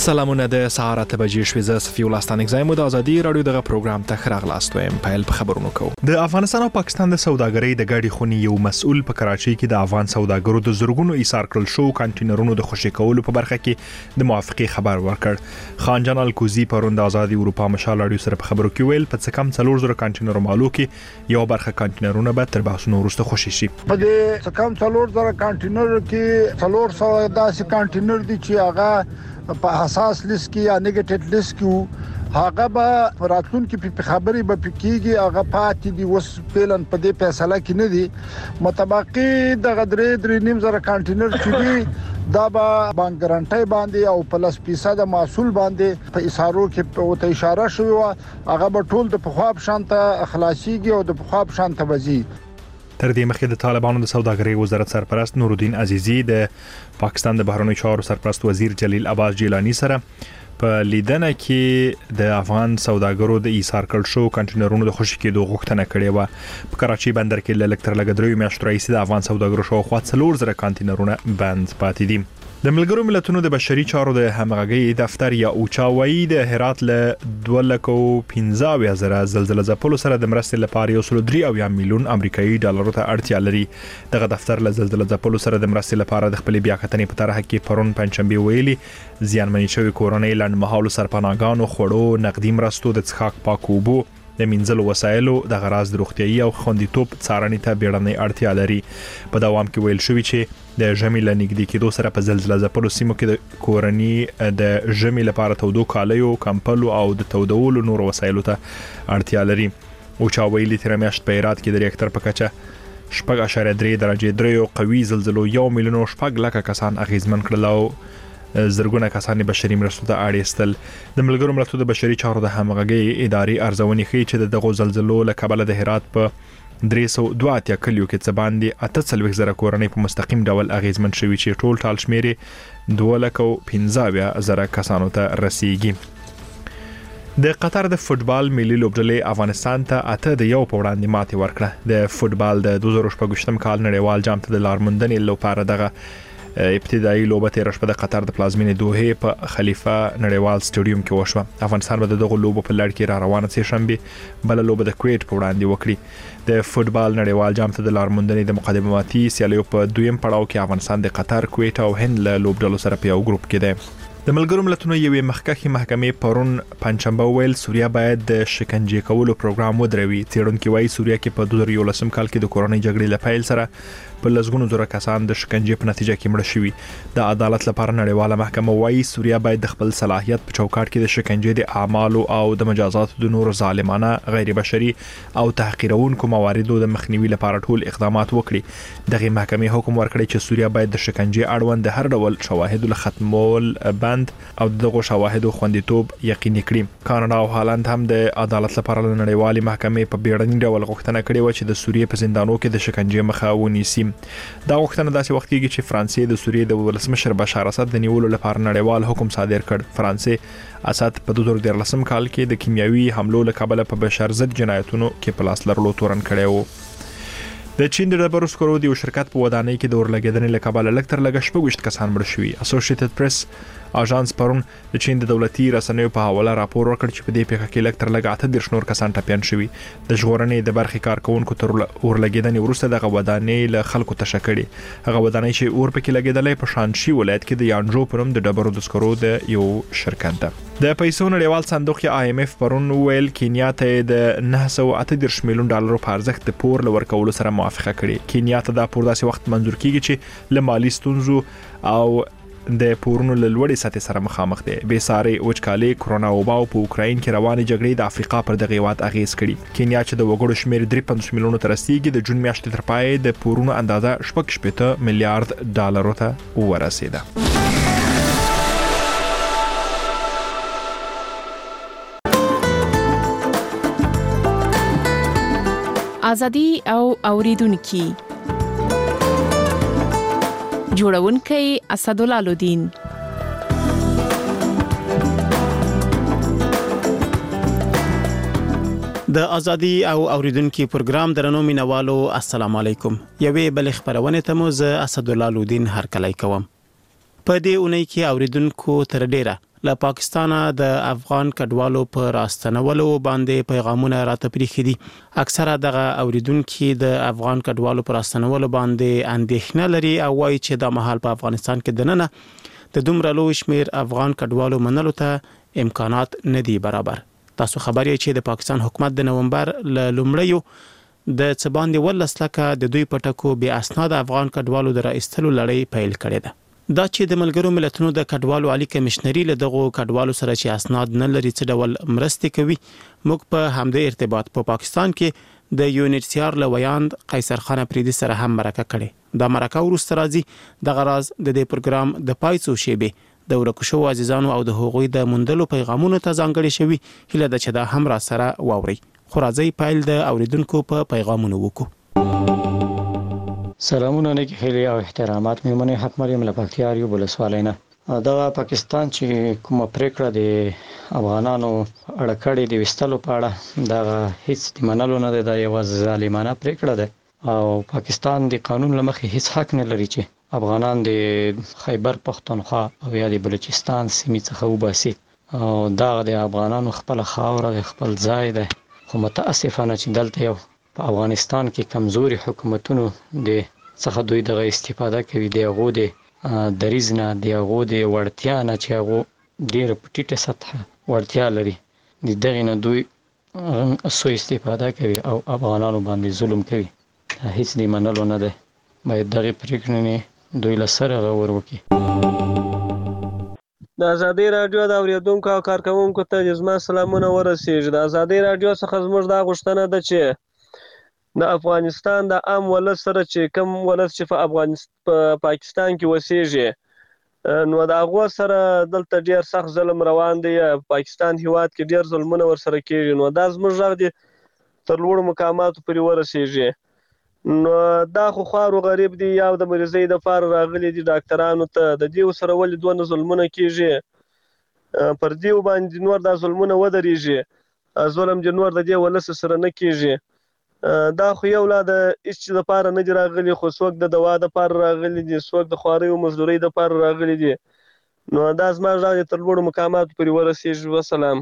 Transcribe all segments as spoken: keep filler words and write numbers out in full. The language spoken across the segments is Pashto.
سلامونه د سهار اته بجې شوې ز صفي الله ستانک زایم د ازادي رادیو دغه پروګرام ته خراغلاست وایم پایل په خبرونو کو د افغانستان او پاکستان د سوداګرۍ د ګاډي خونی یو مسؤل په کراچۍ کې د افغان سوداګرو د زورګونو ایثار کړل شو کانټینرونو د خوشی کولو په برخه کې د موافقه خبر ورکړ خان جان الکوزی پروند ازادي اروپا مشال رادیو سره په خبرو کې ویل په څه کم څلور زره کانټینر مالو کې یو برخه کانټینرونه به تر باسونو وروسته خوشی شي په دې څه کم څلور زره کانټینر کې څلور سوه داسې کانټینر دي چې هغه په حساس لیست کې یا نیگیټیو لیست کې هغه به راتلون کې په خبري به پکېږي هغه پاتې دي وس پلان په دې فیصله کې نه دي متبقي د غدرې درې نیم زره کانټینر چې دي دا به بانک ګارانټي باندې او پلس فیصد محصول باندې په اشارو کې په ته اشاره شوی و هغه به ټول د پخواب شانته اخلاصيږي او د پخواب شانته وځي تر دې مخکې د طالبانو د سوداګرۍ وزارت سرپرست نورالدین عزیزی د پاکستان د بهرنیو چارو سرپرست وزیر جلیل عباس جیلانی سره په لیدنه کې د افغان سوداګرو د ایثار کړل شو کانټینرونو د خوشی کېدو غوښتنه کړې و په کراچۍ بندر کې ل الکتر لګدري میاشتې رئیس د افغان سوداګرو شو خو څلور زره کانټینرونه بند پاتې دي د ملګرو ملتونو د بشري چارو د همغږي دفتر یا اوچاوي د هرات له دوه لک او پنځه اویا زره زلزلې ځپلو سره د مرستې لپاره یو سل درې اویا میلیون امریکایي ډالرو ته اړتیا لري دغه دفتر له زلزلې ځپلو سره د مرستې لپاره د خپل بیاکتنې په طرح کې پرون پنځشنبه ویلي زیانمنې شوی کورنۍ لنډمهالو سرپناهګانو خوړو نقدي مرستو د څښاک پاک اوبو د منځلو وسایلو د غراض د روغتيایي او خوندیتوب څارنې ته بیړنۍ اړتیا لري په دوام کې ویل شوی چې د ژمي لنګدي کېدو سره په زلزلې ځپلو سیمو کې د کورنۍ د ژمي لپاره تودو کالیو کمپلو او د تودولو نور وسایلو ته اړتیا لري او چا ویلي تر میاشت په هرات کې د ریاکټر په کچه شپږ اشاریه درې درجه درې قوي زلزلو یو میلیون شپږ لک کسان اغیزمن کړل او زرګونه کسان بشري مرستو ته اړیستل د ملګرو ملتونو د بشري چارو د همغږي اداري ارزونې ښیي چې دغه زلزلو له کبله د هرات په درې سوه دوه اتیا کلیو کې څه باندې اته څلوېښت زره کورنۍ په مستقیم ډول اغیزمن شوي چې ټول ټال شمیر دوه لک او پنځه اویا زره کسانو ته رسیږي د قطر د فوتبال ملي لوبډلې افغانستان ته اته د یو په وړاندې ماتې ورکړه د فوتبال د دوه زره شپږ کال نړیوال جام ته د لارموندنې لپاره دغه ابتدایي لوبه تیر شپه د قطر د پلازمینې دوحه په خلیفه نړیوال سټیډیوم کې وشوه افغانستان به دغه لوبه په لړ کې را روانه سي شنبه بل لوبه د کویت په وړاندې وکړي د فوتبال نړیوال جام ته د لارموندنې د مقدماتي سیالیو په دویم پړاو کې افغانستان د قطر کویت او هند له لوبډلو سره په یو ګروپ کې دی د ملګرو ملتونو یوې مخکښې محکمې پرون پنځشنبه ویل سوریه باید د شکنجې کولو پروګرام ودروي څېړونکو وايي سوریه کې په دوه زره یولسم کال کې د کورونی جګړې لپاره سره په لږونو زره کسان د شکنجې په نتیجه کې مړه شوي د عدالت لپاره نړیواله محکمه وايي سوریه باید د خپل صلاحیت په چوکاټ کې د شکنجې د اعمالو او د مجازاتو د نور ظالمانه غیر بشري او تحقیرونکو مواردو د مخنیوي لپاره ټول اقدامات وکړي دغه محکمې حکم ورکړی چې سوریه باید د شکنجې اړوند هر ډول شواهد له ختمول بند او دغه شواهد خوندیتوب یقیني کړي کاناډا او هالند هم د عدالت لپاره نړیوالې محکمې په بیړني ډول غوښتنه کړې و چې د سوریې په زندانونو کې د شکنجې مخه ونیسي دا غوښتنه داسې وخت کېږي چې فرانسې د سوریې د ولسمشر بشار اسد د نیولو لپاره نړیوال حکم صادر کړ فرانسې اسد په دوه زره دیارلسم کال کې د کیمیاوي حملو له کبله په بشر ضد جنایتونو کې په لاس لرلو تورن کړی و د چین د ډبرو سکرو د یو شرکت په ودانۍ کې د اورلګیدنې له کبله لږ تر لږه شپږ ویشت کسان مړه شوي اسوسییټډ پریس اژانس پرون د چین د دولتي رسنیو په حواله راپور ورکړ چې په دې پیښه کې لږ تر لږه اته دېرش نور کسان ټپیان شوي د ژغورنې د برخې کارکونکو تر اورلګیدنې وروسته دغه ودانۍ له خلکو تشه کړي هغه ودانۍ چې اور پکې لګیدلې په شانشي ولایت کې د یانجو پرم د ډبرو د سکرو د یو شرکت ده د پیسو نړیوال صندوق یا آی ایم اف پرون ویل کینیا ته د نه سوه اته دېرش میلیون ډالرو په ارزښت د پور لور کولو سره موافقه کړې کینیا ته دا پور داسې وخت منزور کیږي چې له مالی ستونزو او د پورونو له لوړې سطحې سره مخامخ دي بې ساري وچکالي کرونا وبا او په اوکراین کې روانې جګړې د افریقا پر دغه هیواد اغیز کړي کینیا چې د وګړو شمیر درې پنځوس میلیونو ته رسیدي د جون میاشتې تر پای د پورونو اندازه شپږ شپېته میلیارډ ډالرو ته ورسیده ازادي او اوریدونکو جوړونکي اسدالله لودین د ازادي او اوریدونکو پروګرام درنو مینوالو السلام علیکم یوې بل خبرونه ته مو زه اسدالله لودین هرکلی کوم په دې اونۍ کې اوریدونکو تر ډیره له پاکستانه د افغان کډوالو په راستنولو باندې پیغامونه راته پریخي دي. اکثره دغه اوریدونکو د افغان کډوالو په راستنولو باندې اندېښنه لري او وايي چې د مهال په افغانستان کې دننه د دومره لوی شمیر افغان کډوالو منلو ته امکانات نه دي برابر. تاسو خبر یې چې د پاکستان حکومت د نومبر ل لومړیو د څباندې ولس لکه د دوی پټکو بې اسناد افغان کډوالو د راایستلو لړۍ پیل کړې ده. دا چې د ملګرو ملتونو د کډوالو عالی کمشنري له دغه کډوالو سره چې اسناد نه لري څه ډول مرستې کوي، موږ په همدې ارتباط په پاکستان کې د یونیسیار لویاند قیصر خان افریدي سره هم مرکه کړې. دا مرکه وروسته راځي د غراز د دې پروګرام د پایڅو شیبه د ورکشو عزیزانو او د هغوی د مندلو پیغامونو ته ځانګړي شوی. هله د چې دا هم را سره واوري. خو راځي پایل د اوریدونکو په پیغامونو وکړو. سلامونه نیکی خیلی او احترامات میمنه حق مریم لپاکتیاریو بلسوالینه. دا پاکستان چې کومه پریکړه د افغانانو اړکړې د وستلو په اړه دا هیڅ د منلو نه ده. دا یو ظالمانه پریکړه ده او پاکستان د قانون لمخې هیڅ حق نه لري چې افغانان د خیبر پختونخوا او یا د بلوچستان سیمې څخه وباسي. او دا د افغانانو خپل خاور خپل ځای ده. خو متاسفانه چې دلته یو په افغانستان کې کمزوري حکومتونو د څخه دوی دغه استفاده کوي. د هغو د دریځ نه د هغو د وړتیا نه چې هغو ډېره په ټیټه سطحه وړتیا لري د دغې نه دوی سوء استفاده کوي او افغانانو باندې ظلم کوي. هیڅ د منلو نه ده. باید دغې پرېکړې نه دوی له سره غور وکړي. د ازادي راډیو د اوریدونکو او کارکوونکو ته زما سلامونه ورسیږي. د ازادي راډیو څخه زموږ دا غوښتنه ده چې د افغانستان د عام ولس سره چې کوم ولس چې په افغانستان په پاکستان کې وسیږي نو د هغو سره دلته ډیر سخت ظلم روان دی. پاکستان هیواد کې ډیر ظلمونه ورسره کیږي. نو دا زموږ غږ دی تر لوړو مقاماتو پورې ورسیږي. نو دا خو خوارو غریب دی یا د مریضۍ د پاره راغلي دي ډاکټرانو ته د دې سره ولې دونه ظلمونه کیږي پر دې باندې نور دا ظلمونه ودرېږي. ظلم د نور د دې ولس سره نه کیږي. دا خو یو لا د هیڅ د پاره نه دی راغلي خو څوک د دوا د پاره راغلي دي څوک د خوارۍ او مزدورۍ د پاره راغلي دي. نو دا زما غږ تر لوړو مقاماتو پورې ورسیږي. وسلام.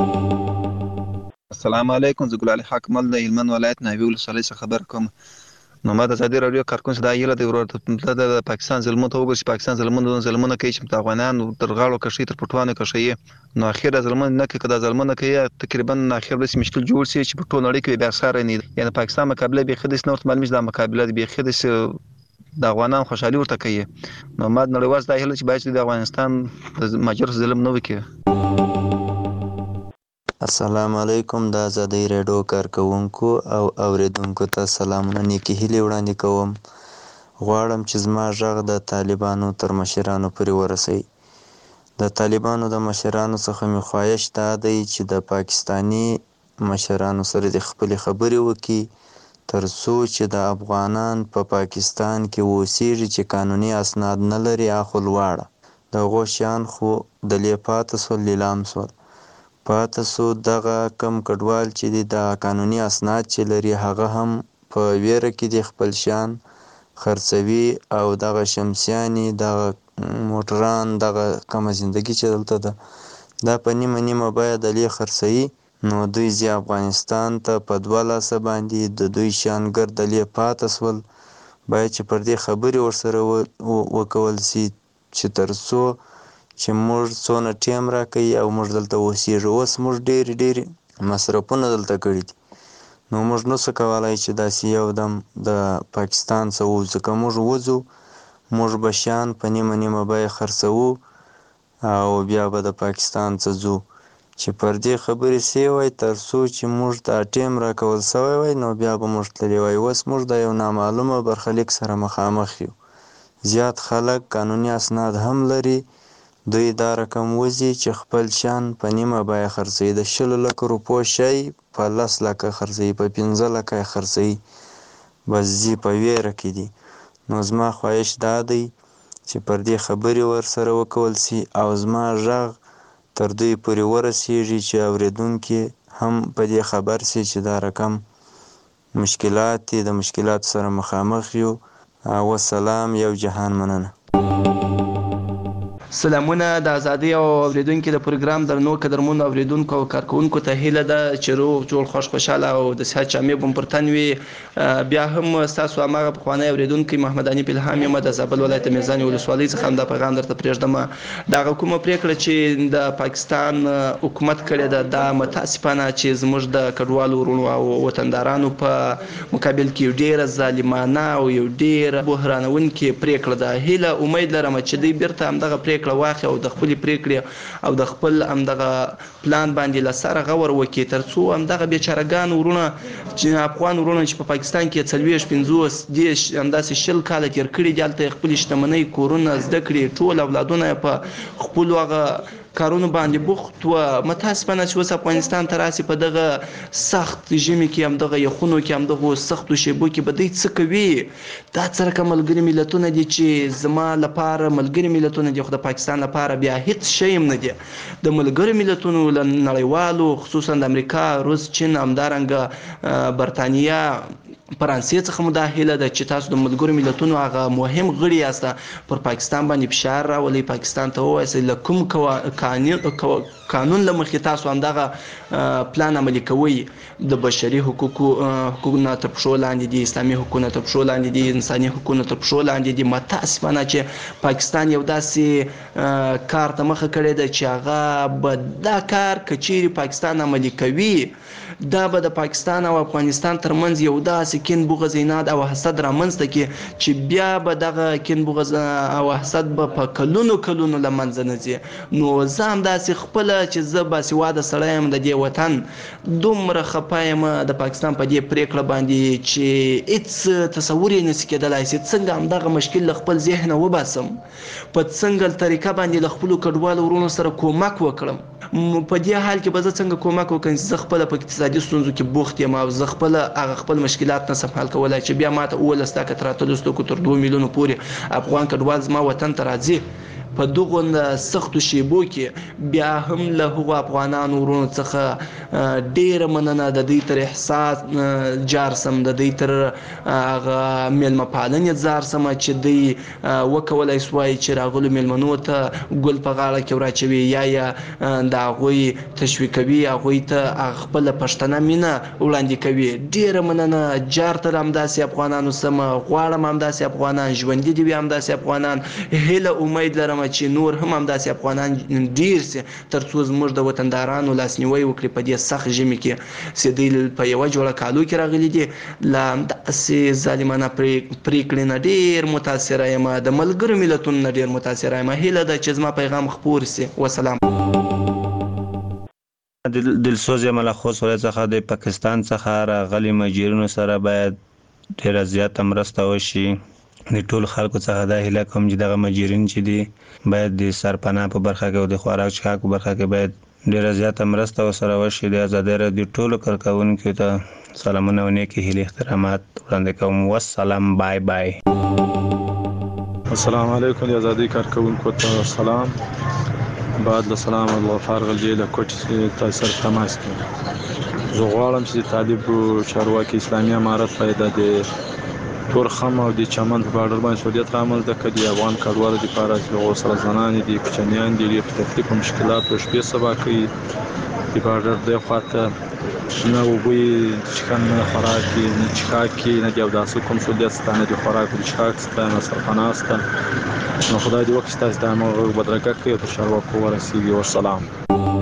السلام علیکم. زه ګل علي حاکمل د هلمند ولایت ناوې ولسوالۍ څخه خبر کوم. نو ما د ازادي راډیو کارکون څخه دا یله د ورته د پاکستان ظلمونه ته وګورئ. پاکستان ظلمونه ظلمونه کوي چې د افغانانو تر غاړو کشي تر پټوانه کشي. نو اخیره ظلمونه نه کوي. کدا ظلمونه کوي تقریبا اخر به مشکل جوړ شي چې په ټول نړۍ کې بیا سره نه. یعنی پاکستان مقابله به خدای نور معلومه ده مقابله به خدای د افغانانو خوشحالي ورته کوي. نو ما نړیواز دا هله چې باید د افغانستان د مجر ظلم نه وکړي. السلام علیکم. د ازادي راډیو کارکوونکو او اوریدونکو ته سلامونه نیکی هیلې وړاندې کوم. غواړم چې زما غږ د طالبانو تر مشرانو پورې ورسوي. د طالبانو د مشرانو څخه مې خواهش دا دی چې د پاکستاني مشرانو سره د خپلې خبرې وکړي تر څو چې د افغانان په پا پاکستان کې اوسېږي چې قانوني اسناد نه لري اخو لواړه د هغو شیان خو د لیپاتو سو لیلام سو پاته سو. دغه کم کډوال چې دی د قانوني اسناد چې لري هغه هم په ویره کې د خپل شان خرڅوي او دغه شمسیانی دغه موټران دغه کم زندگی چې دلته ده دا په نیمه نیمه باید دلی خرڅوي. نو دوی زی افغانستان ته په دوه لاسه باندې د دوی شان ګردلی پاته سول. باید چې پر دې خبرې ورسره وکول سي چې تر څو چې موږ څونه ټیم راکوي او موږ دلته اوسېږو. اوس موږ ډېرې ډېرې مصرفونه دلته کړي دي. نو موږ نشو کولی چې داسې یو دم د پاکستان څخه ووځو. که موږ وځو موږ به شیان په نیمه نیمه بیه خرڅوو او بیا به د پاکستان څخه ځو. چې پر دې خبرې سوی وای تر څو چې موږ ته ټیم راکول سوی وای نو بیا به موږ تللی وای. اوس موږ د یو نامعلومه برخلیک سره مخامخ یو. زیات خلک قانوني اسناد هم لري. دوی دا رقم وځي چې خپل شان په نیمه بیه خرڅوي. د شلو لکو روپو شی په لس لکه خرڅوي په پنځه لکه خرڅوي. بس ځي په ویره کې دي. نو زما خواهش دا دی چې پر دې خبرې ورسره وکول سي او زما غږ تر دوی پورې ورسیږي چې اوریدونکي هم په دې خبر سي چې دا رقم مشکلات دي. د مشکلات سره مخامخ یو. والسلام. یو جهان مننه. سلامونه د ازادي او اوریدونکو د پروګرام درنو قدرمنو اوریدونکو او کارکونکو ته هیله ده چې روغ جوړ خوش خوشاله او د صحت جامې بم پرتن وي. بیا هم تاسو هغه په خوانه اوریدونکو محمد انیف الهام یم د زابل ولایت میزان ولسوالۍ څخه د پیغام درته پرېږدم. دا کومه پریکړه چې د پاکستان حکومت کړې ده دا متاسفانه چې زموږ د کډوالو ورونو او وطندارانو په مقابل کې ډیره ظالمانه او یو ډیره بحرانونکې پریکړه ده. هیله امید لرم چې دوی بیرته همدغه پریکړه واخلي او د خپل پریکړې او د خپل همدغه پلان باندې لسره غور وکړي ترڅو همدغه بیچارهګان ورونه چې افغان ورونه چې په پاکستان کې څلوېښت پنځوس دیش همداسې شل کاله تیر کړي دي هلته خپل شتمنۍ کورونه زده کړي ټول اولادونه په خپلو هغه کارونو باندې بوخت و. متاسفانه چې اوس افغانستان ته راسي په دغه سخت ژمي کې همدغه یخونو کې همدغه سختو شیبو کې به دوی څه کوي؟ دا څه رقم ملګري ملتونه دي چې زما لپاره ملګري ملتونه دي خو د پاکستان لپاره بیا هیڅ شی هم نه دي. د ملګري ملتونو نړیوالو خصوصا د امریکا روس چین همدارنګه برتانیا فرانسې څخه مداخله ده چې تاسو د ملګرو ملتونو هغه مهم غړي یاست پر پاکستان باندې فشار راولي پاکستان ته وایي له کوم قانون قانون لمخې تاسو همدغه پلان عملي کوي. د بشري حقوقو حقوقونه تر پښو لاندې دي اسلامي حقوقونه تر پښو لاندې دي انساني حقوقونه تر پښو لاندې دي. متاسفانه چې پاکستان یو داسې کار ته مخه کړی ده چې هغه به دا کار کچېرې پاکستان عملي کوي دا به د پاکستان او افغانستان ترمنځ یو داسې کین بغض عناد او حسد رامنځته کړي چې بیا به دغه کین بغض او حسد به په کلونو کلونو له منځه نه ځي. نو زه همداسې خپله چې زه باسواده سړی یم د دې وطن دومره خفه یم د پاکستان په دې پرېکړه باندې چې هېڅ تصور یې نشي کېدلی چې څنګه همدغه مشکل له خپل ذهنه وباسم په څنګه طریقه باندې له خپلو کډوالو ورونو سره کومک وکړم. په دې حال کې به زه څنګه کومک وکړم چې زه خپله په اقتصادي ستونزو کې بوخت یم او زه خپله هغه خپل مشکلات نسم حل کولی چې بیا ماته اوولس تاکه تر اتلس تاکو تر دوه میلیونو پورې افغان کډوال زما وطن ته راځي په دغه سختو شیبو کې بیا هم له هغو افغانانو ورونو څخه ډیره مننه د دوی تر احساس جار سم د دوی تر هغه میلمه پالنې ځار سم چې دوی وکولی سوای چې راغلو میلمنو ته ګل په غاړه کې وراچوي یا یا د هغوی تشویقوي هغوی ته خپله پښتنه مینه وړاندې کوي. ډیره مننه جار تر همداسې افغانانو سم غواړم همداسې افغانان ژوندي دي وي همداسې افغانان. هیله امید لرم چې نور هم همداسې افغانان ډیر سي ترڅو زموږ د وطندارانو لاسنیوی وکړي په دې سخت ژمي کې چې دوی په یوه جوړه کالو کې راغلي دي. له همداسې ظالمانه پرېکړې نه ډیر متاثره یم د ملګرو ملتونو نه ډیر متاثره یم. هیله ده چې زما پیغام خپور سي. وسلام. دلسوز یم له خوست ولایت څخه د پاکستان څخه راغلي مهاجرینو سره باید ډیره زیاته مرسته وشي. د ټول خلکو څخه دا هیله کوم چې دغه مهاجرین چې دي باید د سرپناه په برخه کې او د خوراک څښاک په برخه کې باید ډیره زیاته مرسته ورسره وشي. د ازادۍ راډیو ټولو کارکوونکو ته سلامونه او نیکې هیلې احترامات وړاندې کوم. والسلام. بای بای. السلام علیکم د ازادۍ کارکوونکو ته سلام. بعد له سلام الله فارغ الجیل کوټ تاسو سره تماس کوم. زه غواړم چې طالب چارواکي اسلامي امارت پیدا د تورخم او د چمن په بارډر باندې سعودیت عمل د کدي افغان کډوالو لپاره چې هغه سره زنانې دي کوچنیان دي په تکلیف او مشکلات او شپې سبا کوي د بارډر د خواته نه وګوي چې کنه خوراک نه چکاکي نه دی او داسې کوم سعودیت ستانه د خوراک او چکاک ستانه سرپناسته نو خدای دې وکړي تاسو د امر بدرګه کوي او شروع ورسیږي. والسلام.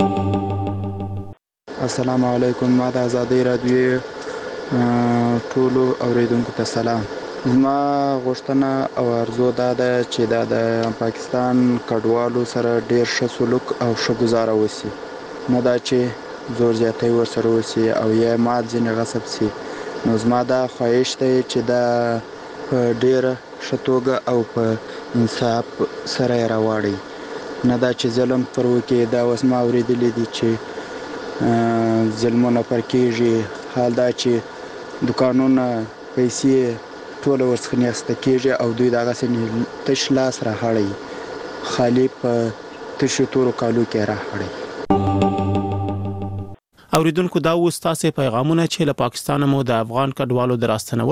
السلام علیکم. ما د ازادۍ راډیو ټولو اوریدونکو ته سلام. زما غوښتنه او ارزو دا ده چې دا د پاکستان کډوالو سره ډیر ښه سلوک او ښه گزاره وسی نه دا چې زور زیاتی ورسره وسی او یا مال ځینې غصب سي. نو زما دا خواهش دی چې دا په ډیره ښه توګه او په انصاف سره یې راواړي نه دا چې ظلم پر وکړي. دا اوس ما اورېدلی دي چې ظلمونه پر کېږي. حال دا چې دوکانونه پیسې ټول ورڅخه نیسته کېږي او دوی دغسې تش لاس راهړی خالي په تشو تورو کالو کې راهړی. اوریدونکو دا و ستاسو پیغامونه چې له پاکستان مو د افغان کډوالو د راستنولو